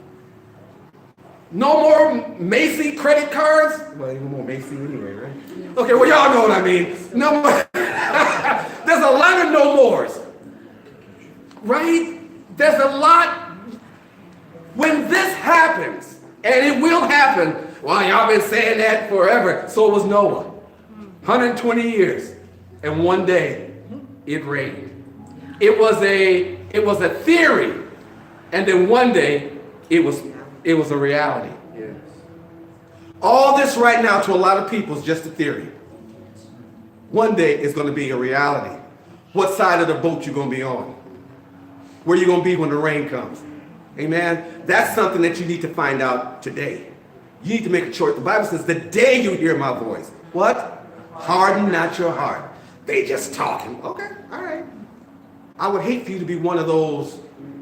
No more Macy credit cards. Well, even more Macy anyway, right? Okay, well, y'all know what I mean. No more. There's a lot of no mores. Right? There's a lot. When this happens, and it will happen, well, y'all been saying that forever. So was Noah. one hundred twenty years. And one day, it rained. It was a, it was a theory. And then one day, it was, it was a reality. Yes. All this right now to a lot of people is just a theory. One day, it's going to be a reality. What side of the boat you going to be on? Where you going to be when the rain comes? Amen? That's something that you need to find out today. You need to make a choice. The Bible says, the day you hear my voice, what? Harden not your heart. They just talking. Okay, all right. I would hate for you to be one of those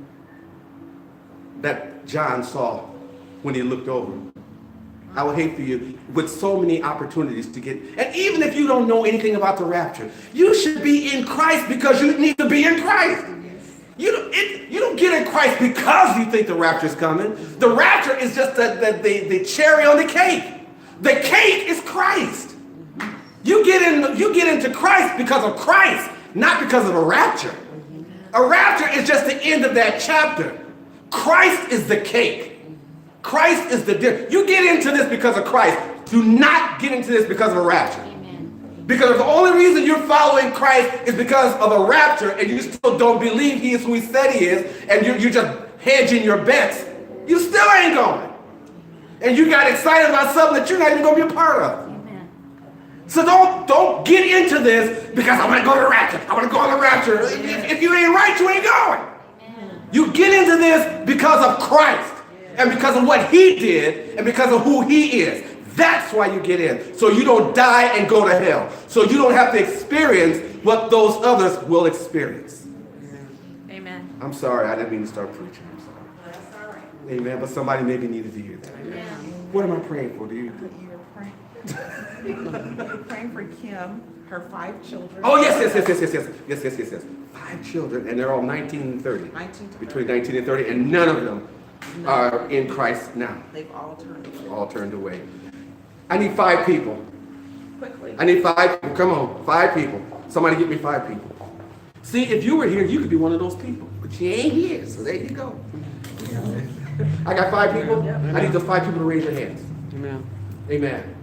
that John saw when he looked over. I would hate for you with so many opportunities to get, and even if you don't know anything about the rapture, you should be in Christ because you need to be in Christ. You don't, it, you don't get in Christ because you think the rapture is coming. The rapture is just the, the, the, the cherry on the cake. The cake is Christ. You get in, you get into Christ because of Christ, not because of a rapture. A rapture is just the end of that chapter. Christ is the cake. Christ is the dinner. You get into this because of Christ. Do not get into this because of a rapture. Amen. Because if the only reason you're following Christ is because of a rapture and you still don't believe he is who he said he is, and you're, you're just hedging your bets, you still ain't going. And you got excited about something that you're not even going to be a part of. Amen. So don't, don't get into this because I want to go to the rapture. I want to go on the rapture. If, if you ain't right, you ain't going. Amen. You get into this because of Christ. And because of what he did, and because of who he is. That's why you get in. So you don't die and go to hell. So you don't have to experience what those others will experience. Amen. I'm sorry, I didn't mean to start preaching. I'm sorry. That's all right. Amen. But somebody maybe needed to hear that. Amen. What am I praying for? Do you? You're praying, you're praying for Kim, her five children. Oh, yes, yes, yes, yes, yes, yes, yes, yes, yes, yes. Five children, and they're all nineteen and thirty. nineteen to Between thirty. nineteen and thirty, and none of them No. are in Christ now. They've all turned away. All turned away. I need five people. Quickly. I need five people. Come on, five people. Somebody get me five people. See, if you were here, you could be one of those people. But you ain't here, so there you go. I got five people. I need those five people to raise their hands. Amen. Amen.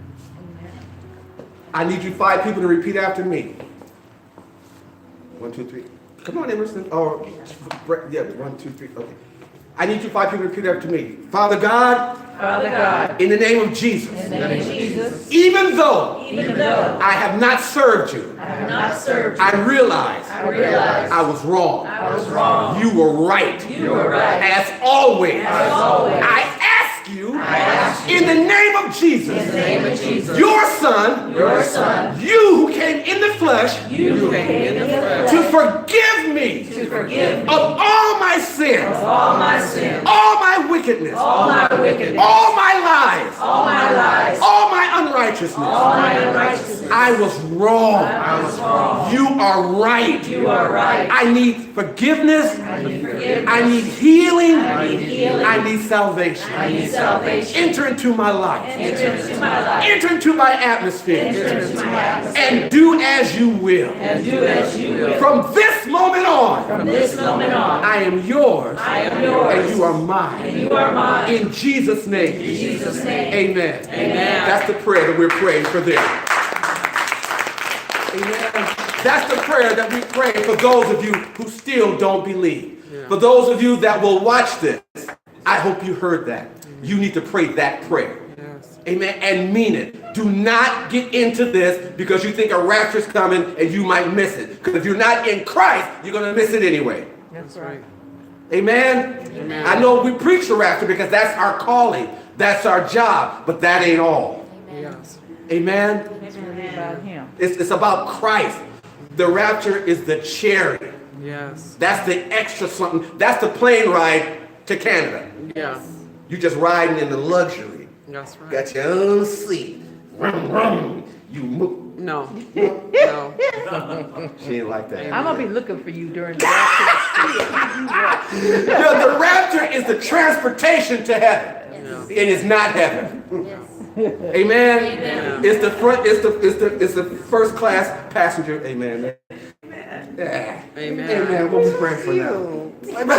I need you five people to repeat after me. One, two, three. Come on, Emerson. Oh, yeah, one, two, three. Okay. I need you five people to repeat after me. Father God, Father God, in the name of Jesus, in the name of Jesus, even though even though I have not served you, I have not served you, I realize I realize I was wrong. I was wrong. You were right. You were right. As always, As always, I ask you, I ask you, in the name of Jesus, in the name of Jesus, your son, your son, you who came in the flesh, you who came in the flesh, to forgive me to forgive me of all my sins, of all my sins, all my wickedness, all my wickedness, all my lies, all my lies, all my unrighteousness. all my unrighteousness. I was wrong. I was wrong. You are right. You are right. I need forgiveness. I need forgiveness. I need healing. I need healing. I need salvation. I need salvation. Enter into my life. Enter into my life. Enter into my atmosphere. Enter into my atmosphere. And do as you will. And do as you will. From this moment on, From this moment on, I am yours. I am yours. And you are mine. And you are mine. In Jesus' name. In Jesus' name. Amen. Amen. That's the prayer that we're praying for them. Amen. That's the prayer that we pray for those of you who still don't believe. Yeah. For those of you that will watch this, I hope you heard that. You need to pray that prayer. Yes. Amen. And mean it. Do not get into this because you think a rapture's coming and you might miss it. Because if you're not in Christ, you're going to miss it anyway. That's right. Amen? Amen. I know we preach the rapture because that's our calling. That's our job. But that ain't all. Yes. Amen. It's really about him. It's, it's about Christ. The rapture is the cherry. Yes. That's the extra something. That's the plane ride to Canada. Yeah. You just riding in the luxury. That's right. Got your own seat. Vroom, vroom. You move. No. No. She ain't like that. I'm gonna be looking for you during the rapture. the, the rapture is the transportation to heaven. Yeah. It is not heaven. Yes. Amen. Amen. It's the front. It's the. It's the. It's the first class passenger. Amen. Yeah. Amen. Amen. We'll be praying for now.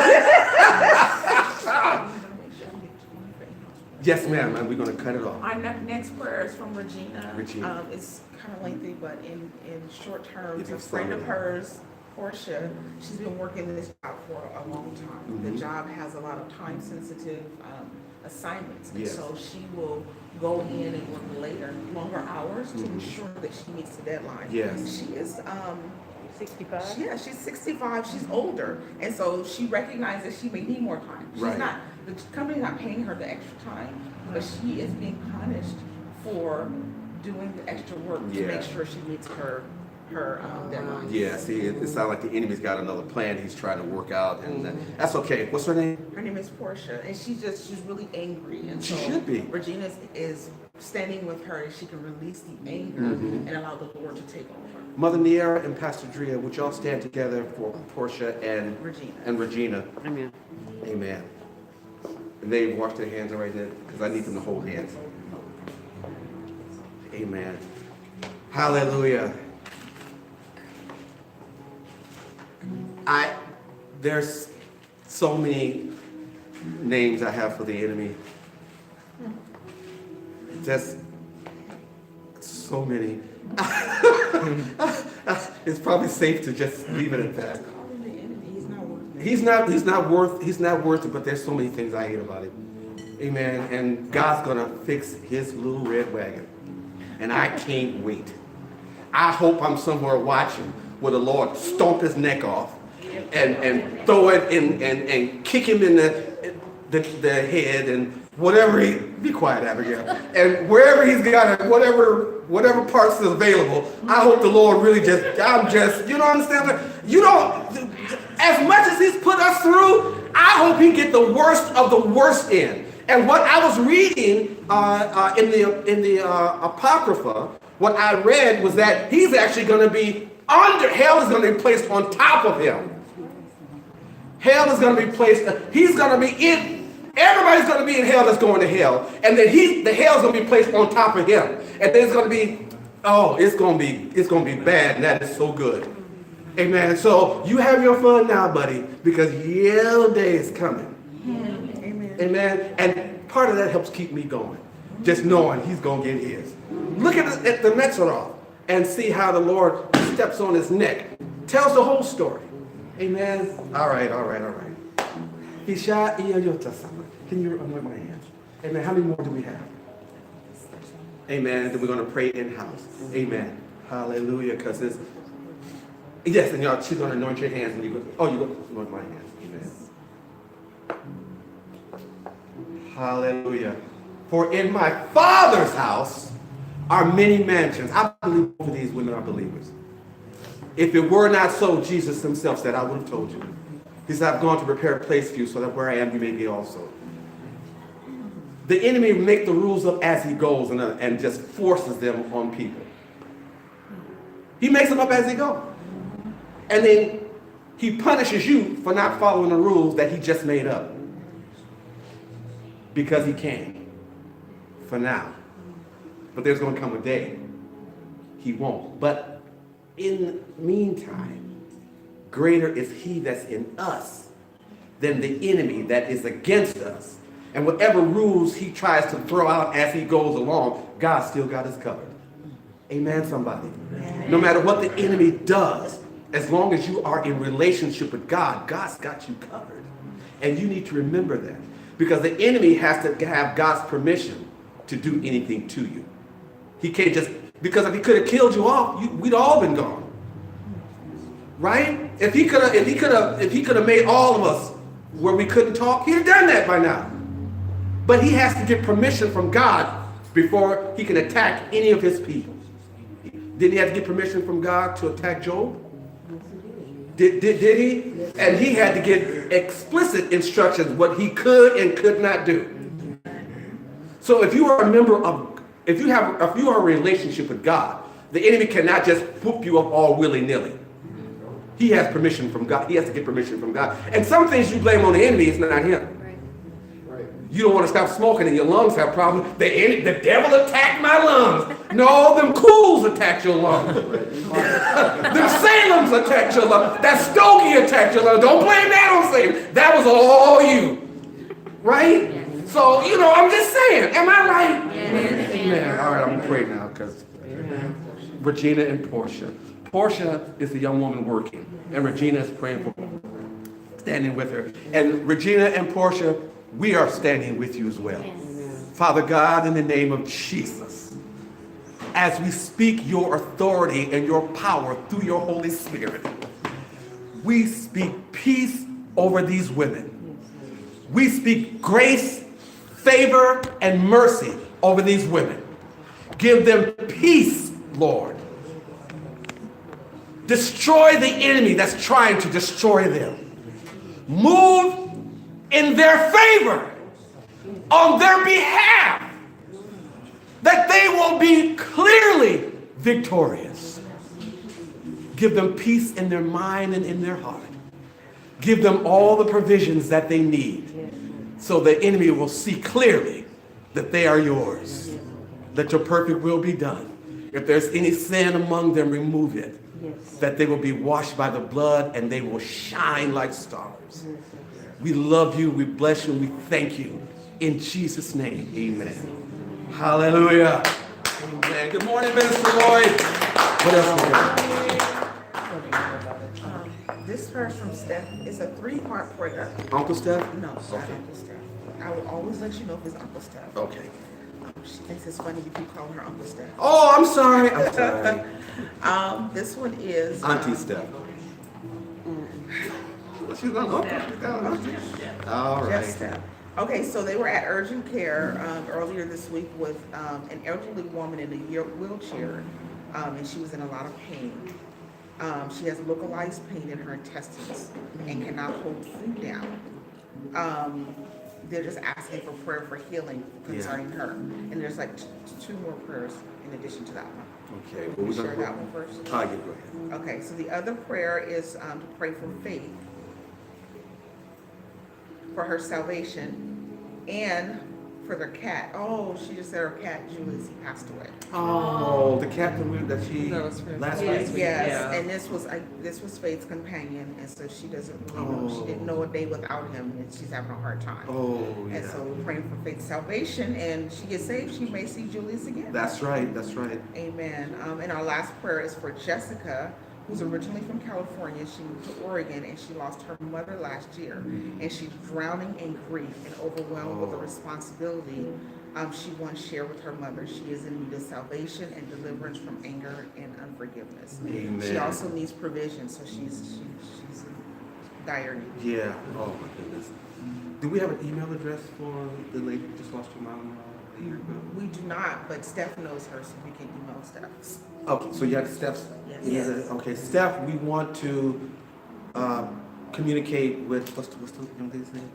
Yes, ma'am. And we're gonna cut it off. Our ne- next prayer is from Regina. Regina. Um, it's kind of lengthy, but in, in short terms, If a you friend of follow. hers, Portia, she's been working this job for a long time. Mhm. The job has a lot of time-sensitive um, assignments, and Yes. so she will go in and work later, longer hours to Mhm. ensure that she meets the deadline. Yes. She is. Um, sixty-five? Yeah, she's sixty-five, she's older, and so she recognizes she may need more time. She's Right. not, the company's not paying her the extra time, but she is being punished for doing the extra work to Yeah. make sure she meets her, her um, deadline. Yeah. See, it, it sounds like the enemy's got another plan he's trying to work out, and uh, that's okay. What's her name? Her name is Portia, and she's just, she's really angry, and She so should be. Regina is- is standing with her, and she can release the anger Mhm. and allow the Lord to take over. Mother Niera and Pastor Drea, would y'all stand together for Portia and Regina. and Regina? Amen. Amen. And they wash their hands right now because I need them to hold hands. Amen. Hallelujah. I there's so many names I have for the enemy. Just so many. It's probably safe to just leave it at that. Calling the enemy, he's not worth it. He's not he's not worth he's not worth it, but there's so many things I hate about him. Amen. And God's gonna fix his little red wagon. And I can't wait. I hope I'm somewhere watching where the Lord stomp his neck off and, and throw it in and, and kick him in the, the the head and whatever he be quiet, Abigail. And wherever he's got it, whatever whatever parts is available, I hope the Lord really just I'm just you know understand? You don't as much as he's put us through, I hope he get the worst of the worst in. And what I was reading uh, uh, in the in the uh, Apocrypha, what I read was that he's actually going to be under, hell is going to be placed on top of him. Hell is going to be placed, he's going to be in, everybody's going to be in hell that's going to hell. And then he, the hell's going to be placed on top of him. And then it's going to be, oh, it's going to be, it's going to be bad, and that is so good. Amen. So you have your fun now, buddy, because yell day is coming. Amen. Amen. And part of that helps keep me going. Just knowing he's going to get his. Look at the, at the Metzoroth and see how the Lord steps on his neck. Tells the whole story. Amen. All right, all right, all right. Isha Iyayota-sama. Can you unmute my hands? Amen. How many more do we have? Amen. Then we're going to pray in-house. Amen. Hallelujah. Because it's, yes, and y'all, she's going to anoint your hands. And you go, oh, you go anoint my hands. Amen. Hallelujah. For in my Father's house are many mansions. I believe both of these women are believers. If it were not so, Jesus himself said, I would have told you. He said, I've gone to prepare a place for you so that where I am, you may be also. The enemy make the rules up as he goes and, uh, and just forces them on people. He makes them up as he goes. And then he punishes you for not following the rules that he just made up. Because he can. For now. But there's going to come a day he won't. But in the meantime, greater is he that's in us than the enemy that is against us. And whatever rules he tries to throw out as he goes along, God still got us covered. Amen, somebody. Amen. No matter what the enemy does, as long as you are in relationship with God, God's got you covered. And you need to remember that. Because the enemy has to have God's permission to do anything to you. He can't just, because if he could have killed you off, you, we'd all been gone. Right? If he could have, if he could have, if he could have made all of us where we couldn't talk, he'd have done that by now. But he has to get permission from God before he can attack any of his people. Didn't he have to get permission from God to attack Job? Did, did, did he? And he had to get explicit instructions what he could and could not do. So if you are a member of, if you have, if you are a relationship with God, the enemy cannot just whoop you up all willy-nilly. He has permission from God. He has to get permission from God. And some things you blame on the enemy, it's not him. You don't want to stop smoking and your lungs have problems. The, enemy, the devil attacked my lungs. No, them cools attacked your lungs. Them Salems attacked your lungs. That Stogie attacked your lungs. Don't blame that on Salem. That was all you. Right? Yes. So, you know, I'm just saying. Am I right? Yes. Amen. All right, I'm going to pray now because Regina and Portia. Portia is the young woman working, and Regina is praying for her, standing with her. And Regina and Portia, we are standing with you as well. Yes. Father God, in the name of Jesus, as we speak your authority and your power through your Holy Spirit, we speak peace over these women. We speak grace, favor, and mercy over these women. Give them peace, Lord. Destroy the enemy that's trying to destroy them. Move in their favor, on their behalf, that they will be clearly victorious. Give them peace in their mind and in their heart. Give them all the provisions that they need so the enemy will see clearly that they are yours. Let your perfect will be done. If there's any sin among them, remove it. That they will be washed by the blood and they will shine like stars. We love you, we bless you, and we thank you. In Jesus' name, amen. Hallelujah. Amen. Good morning, Minister Lloyd. What else we got? Um, this verse from Steph is a three-part prayer. Uncle Steph? No, not Okay. Uncle Steph. I will always let you know if it's Uncle Steph. Okay. Um, she thinks it's funny if you call her Uncle Steph. Oh, I'm sorry. I'm sorry. Um, this one is Auntie um, Steph. She's not uncle. She's not auntie. All right. Just Steph. Okay, so they were at urgent care um, earlier this week with um, an elderly woman in a year- wheelchair, um, and she was in a lot of pain. Um, she has localized pain in her intestines and cannot hold food down. Um, they're just asking for prayer for healing concerning her. And there's like t- two more prayers in addition to that one. Okay. Can Well, we we're share gonna that one first? Ah, yeah, go ahead. Okay, so the other prayer is um, to pray for faith, for her salvation, and for their cat. Oh, she just said her cat, Julius, he passed away. Oh, the captain that she That was her- last Yes, week. yes, Yeah. and this was, I, this was Faith's companion, and so she doesn't really know, she didn't Oh. know a day without him, and she's having a hard time. Oh, And yeah. so we're praying for Faith's salvation, and she gets saved, she may see Julius again. That's right. That's right. Amen. Um, and our last prayer is for Jessica, who's originally from California. She moved to Oregon and she lost her mother last year. And she's drowning in grief and overwhelmed with the responsibility um, she once shared with her mother. She is in need of salvation and deliverance from anger and unforgiveness. Amen. She also needs provision, so she's she, she's in dire need. Yeah. Oh my goodness. Do we have an email address for the lady who just lost her mom a year ago? We do not, but Steph knows her, so we can email Steph. Okay, so you have Steph's. Yes. Okay, Steph, we want to uh, communicate with what's the, what's the young lady's name?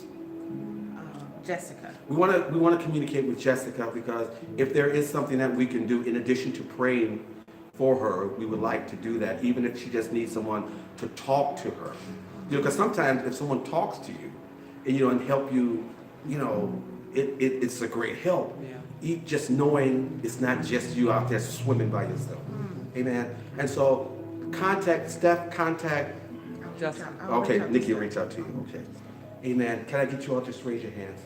Um, Jessica. We want to we want to communicate with Jessica because if there is something that we can do in addition to praying for her, we would like to do that. Even if she just needs someone to talk to her, you know, because sometimes if someone talks to you, and, you know, and help you, you know, it, it it's a great help. Yeah. E- Just knowing it's not just you out there swimming by yourself. Amen. And so contact Steph, contact. Just- I'll reach Okay, out to Nikki Steph. will reach out to you. Okay. Amen. Can I get you all just raise your hands?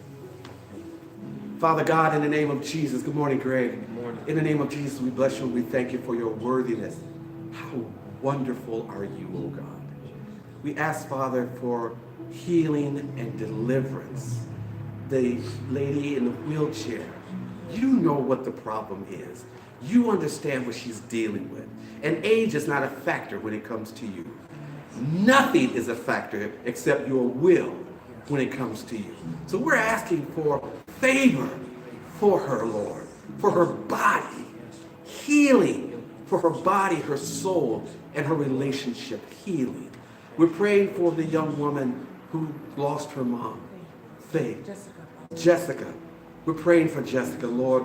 Father God, in the name of Jesus, good morning, Greg. Good morning. In the name of Jesus, we bless you and we thank you for your worthiness. How wonderful are you, oh God. We ask, Father, for healing and deliverance. The lady in the wheelchair, you know what the problem is. You understand what she's dealing with. And age is not a factor when it comes to you. Nothing is a factor except your will when it comes to you. So we're asking for favor for her, Lord. for her body, healing for her body, her soul, and her relationship, healing. We're praying for the young woman who lost her mom, Faith. Jessica. Jessica. We're praying for Jessica, Lord.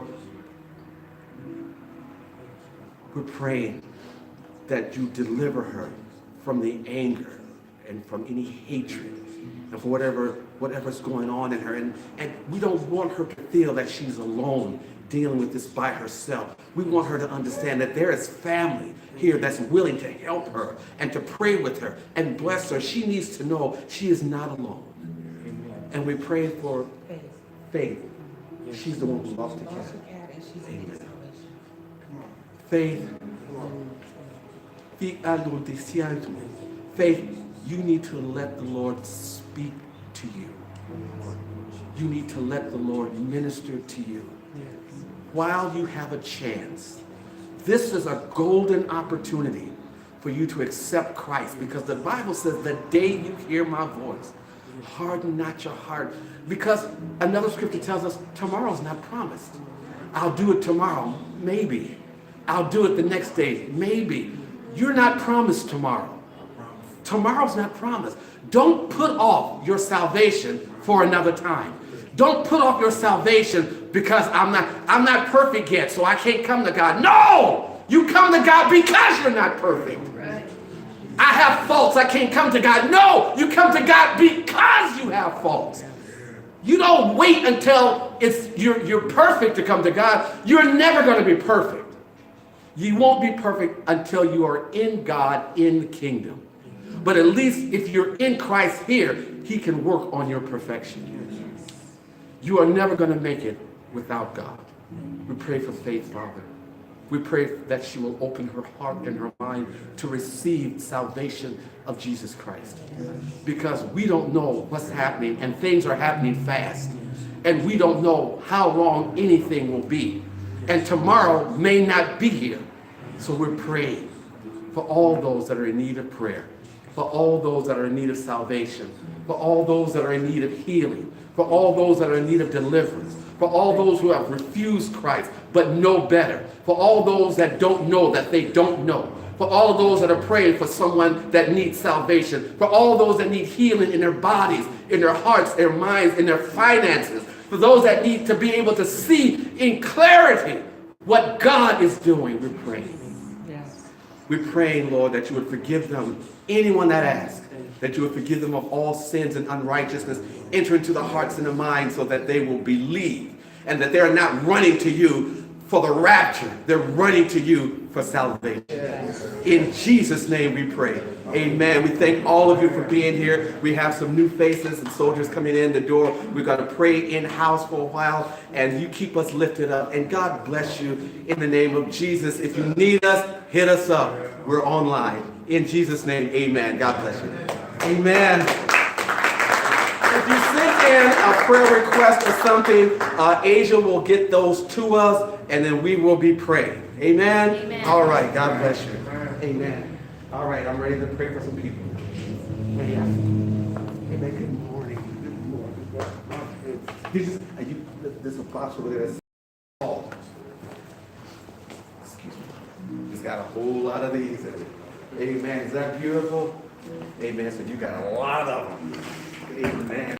We're praying that you deliver her from the anger and from any hatred and for whatever whatever's going on in her. And, and we don't want her to feel that she's alone dealing with this by herself. We want her to understand that there is family here that's willing to help her and to pray with her and bless her. She needs to know she is not alone. And we pray for Faith. Faith. She's the one who lost the Lost cat. her cat and she's in Amen. salvation. Faith. Faith, you need to let the Lord speak to you. You need to let the Lord minister to you. While you have a chance, this is a golden opportunity for you to accept Christ, because the Bible says the day you hear my voice, harden not your heart. Because another scripture tells us tomorrow's not promised. I'll do it tomorrow, maybe. I'll do it the next day, maybe. You're not promised tomorrow. Tomorrow's not promised. Don't put off your salvation for another time. Don't put off your salvation because I'm not I'm not perfect yet, so I can't come to God. No! You come to God because you're not perfect. I have faults, I can't come to God. No! You come to God because you have faults. You don't wait until it's you're you're perfect to come to God. You're never going to be perfect. You won't be perfect until you are in God, in the kingdom. But at least if you're in Christ here, he can work on your perfection. You are never going to make it without God. We pray for Faith, Father. We pray that she will open her heart and her mind to receive salvation of Jesus Christ. Because we don't know what's happening, and things are happening fast. And we don't know how long anything will be. And tomorrow may not be here. So we're praying for all those that are in need of prayer, for all those that are in need of salvation, for all those that are in need of healing, for all those that are in need of deliverance, for all those who have refused Christ but know better, for all those that don't know that they don't know, for all those that are praying for someone that needs salvation, for all those that need healing in their bodies, in their hearts, their minds, in their finances, for those that need to be able to see in clarity what God is doing. We're praying. We're praying, Lord, that you would forgive them, anyone that asks, that you would forgive them of all sins and unrighteousness, enter into the hearts and the minds so that they will believe, and that they're not running to you for the rapture. They're running to you for salvation. In Jesus' name we pray. Amen. We thank all of you for being here. We have some new faces and soldiers coming in the door. We're going to pray in-house for a while, and you keep us lifted up. And God bless you in the name of Jesus. If you need us, hit us up. We're online. In Jesus' name, amen. God bless you. Amen. If you sent in a prayer request or something, uh, Asia will get those to us, and then we will be praying. Amen? Amen. All right. God bless you. Amen. All right. I'm ready to pray for some people. Amen. Amen. Good morning. Good morning. You just, are you, there's a box over there that's small. Excuse me. It's got a whole lot of these in it. Amen. Is that beautiful? Amen. So you got a lot of them. Amen.